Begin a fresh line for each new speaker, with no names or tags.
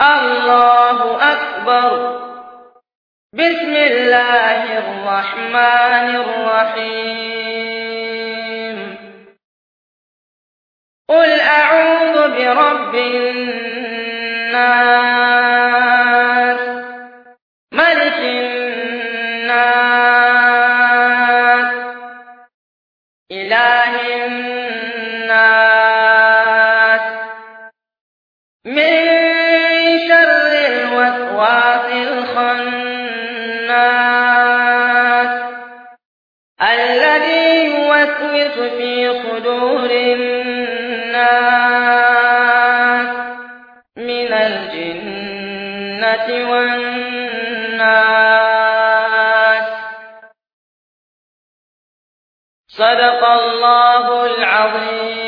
الله أكبر. بسم الله الرحمن الرحيم. قل أعوذ برب الناس، ملك الناس، إله الناس، من شر الوسواس الخناس، الذي يوسوس في صدور الناس من الجنة والناس. صدق الله العظيم.